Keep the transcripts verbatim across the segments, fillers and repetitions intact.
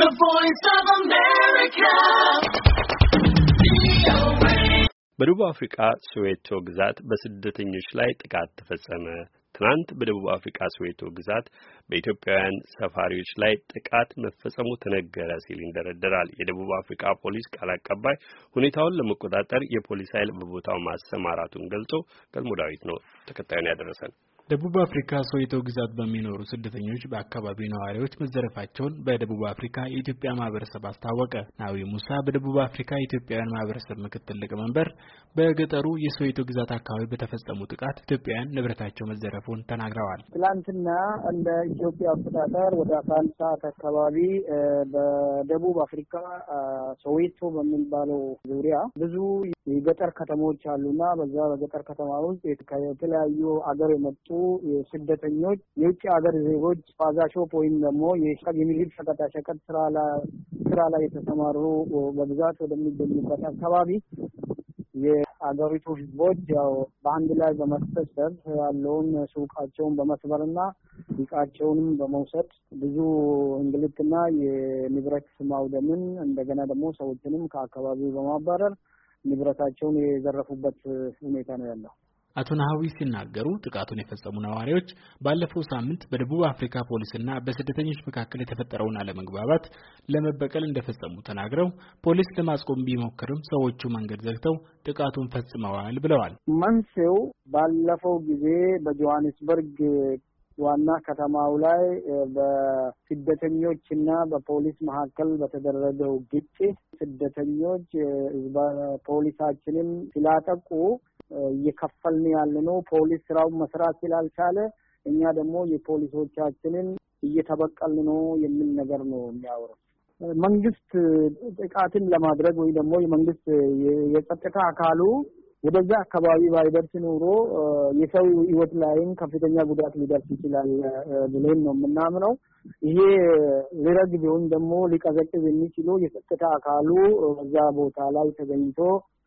The Voice of America. በደቡብ አፍሪካ ሶዌቶ ግዛት በስደተኞች ላይ ጥቃት ተፈጸመ። ትናንት በደቡብ አፍሪካ ሶዌቶ ግዛት በኢትዮጵያውያን ሰፋሪዎች ላይ ጥቃት መፈጸሙ ተነገረ ሲል ይንደረደራል የደቡብ አፍሪካ ፖሊስ ቃል አቀባይ። ሁኔታውን ለመቆጣጠር የፖሊስ ኃይል በቦታው ማሰማራቱን ገልጾ ገልሞ ዳዊት ነው ተከታዩን ያደረሰን። ደቡብ አፍሪካ ሶዌቶ ግዛት በሚኖሩ ስደተኞች በአካባቢው ነዋሪዎች መዘረፋቸውን በደቡብ አፍሪካ የኢትዮጵያ ማህበረሰብ አስታወቀ። ናዊ ሙሳ በደቡብ አፍሪካ የኢትዮጵያውያን ማህበረሰብ ምክትል ሊቀመንበር በገጠሩ የሶዌቶ ግዛት አካባቢ በተፈጸሙ ጥቃት ኢትዮጵያውያን ንብረታቸው መዘረፉን ተናግረዋል። ትላንትና እንደ ኢትዮጵያ አቆጣጠር ወደ አስራ አንድ ሰዓት አካባቢ በደቡብ አፍሪካ ሶዌቶ በሚባለው ዙሪያ ብዙ የገጠር ከተሞች አሉና በዛ በገጠር ከተማ ውስጥ የተለያዩ አገር የመጡ የስደተኞች የውጭ ሀገር ዜጎች ፋዛሾፕ ወይም ደግሞ የምግብ ሸቀጣሸቀጥ ስራ ላይ ስራ ላይ የተሰማሩ በብዛት ወደሚገኙበት አካባቢ የአገሪቱ ህዝቦች ያው በአንድ ላይ በመሰብሰብ ያለውን ሱቃቸውን በመስበርና ዕቃቸውንም በመውሰድ ብዙ እንግልትና የንብረት ማውደምን እንደገና ደግሞ ሰዎችንም ከአካባቢው በማባረር ንብረታቸውን የዘረፉበት ሁኔታ ነው ያለው። አቶ ናሃዊ ሲናገሩ ጥቃቱን የፈጸሙ ነዋሪዎች ባለፈው ሳምንት በደቡብ አፍሪካ ፖሊስና በስደተኞች መካከል የተፈጠረውን አለመግባባት ለመበቀል እንደፈጸሙ ተናግረው ፖሊስ ለማስቆም ቢሞክርም ሰዎቹ መንገድ ዘግተው ጥቃቱን ፈጽመዋል ብለዋል። መንስኤው ባለፈው ጊዜ በጆሃንስበርግ ዋና ከተማው ላይ በስደተኞችና በፖሊስ መካከል በተደረገው ግጭት ስደተኞች ፖሊሳችንን ስላጠቁ እየከፈልን ያለነው ፖሊስ ስራውን መስራት ስላልቻለ እኛ ደግሞ የፖሊሶቻችንን እየተበቀልን ነው የሚል ነገር ነው የሚያወራው። መንግስት ጥቃትን ለማድረግ ወይ ደግሞ የመንግስት የጸጥታ አካሉ ወደዛ አካባቢ ባይደርስ ኖሮ የሰው ህይወት ላይም ከፍተኛ ጉዳት ሊደርስ ይችላል ብለን ነው የምናምነው። ይሄ ሊረግ ቢሆን ደግሞ ሊቀዘቅዝ የሚችለው የጸጥታ አካሉ በዛ ቦታ ላይ ተገኝቶ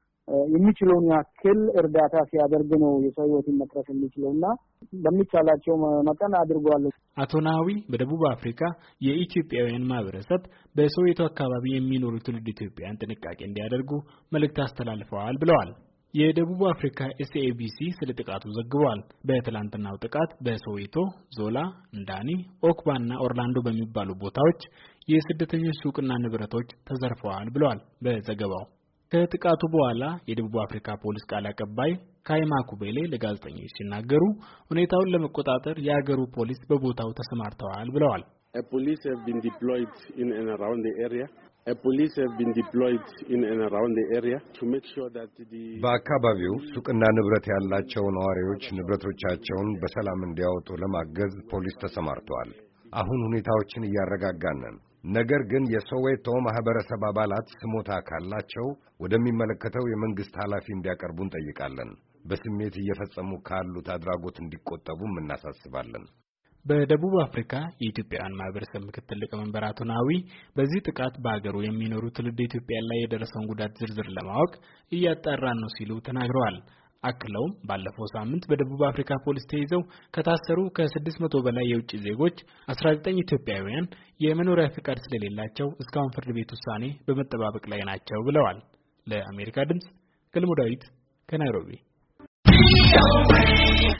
የሚችለውን ያክል እርዳታ ሲያደርግ ነው የሰው ህይወት መትረፍ የሚችለውና በሚቻላቸው መጠን አድርጓል። አቶ ናዊ በደቡብ አፍሪካ የኢትዮጵያውያን ማህበረሰብ በሶዌቶ አካባቢ የሚኖሩ ትውልድ ኢትዮጵያውያን ጥንቃቄ እንዲያደርጉ መልእክት አስተላልፈዋል ብለዋል። የደቡብ አፍሪካ ኤስ ኤ ቢ ሲ ስለ ጥቃቱ ዘግቧል። በትላንትናው ጥቃት በሶዌቶ፣ ዞላ፣ እንዳኒ፣ ኦክባና ኦርላንዶ በሚባሉ ቦታዎች የስደተኞች ሱቅና ንብረቶች ተዘርፈዋል ብለዋል በዘገባው። ከጥቃቱ በኋላ የደቡብ አፍሪካ ፖሊስ ቃል አቀባይ ካይማ ኩቤሌ ለጋዜጠኞች ሲናገሩ ሁኔታውን ለመቆጣጠር የሀገሩ ፖሊስ በቦታው ተሰማርተዋል ብለዋል። A police have been deployed in and around the area. A police have been deployed in and around the area to make sure that the በአካባቢው ሱቅና ንብረት ያላቸው ነዋሪዎች ንብረቶቻቸውን በሰላም እንዲያወጡ ለማገዝ ፖሊስ ተሰማርተዋል። አሁን ሁኔታዎችን እያረጋጋን ነን። ነገር ግን የሶዌቶ ማህበረሰብ አባላት ስሞታ ካላቸው ወደሚመለከተው የመንግስት ኃላፊ እንዲያቀርቡ እንጠይቃለን። በስሜት እየፈጸሙ ካሉት አድራጎት እንዲቆጠቡም እናሳስባለን። በደቡብ አፍሪካ የኢትዮጵያውያን ማህበረሰብ ምክትል ሊቀመንበር አቶ ናዊ በዚህ ጥቃት በአገሩ የሚኖሩ ትውልደ ኢትዮጵያ ላይ የደረሰውን ጉዳት ዝርዝር ለማወቅ እያጣራን ነው ሲሉ ተናግረዋል። አክለውም ባለፈው ሳምንት በደቡብ አፍሪካ ፖሊስ ተይዘው ከታሰሩ ከስድስት መቶ በላይ የውጭ ዜጎች አስራ ዘጠኝ ኢትዮጵያውያን የመኖሪያ ፍቃድ ስለሌላቸው እስካሁን ፍርድ ቤት ውሳኔ በመጠባበቅ ላይ ናቸው ብለዋል። ለአሜሪካ ድምጽ ገልሞ ዳዊት ከናይሮቢ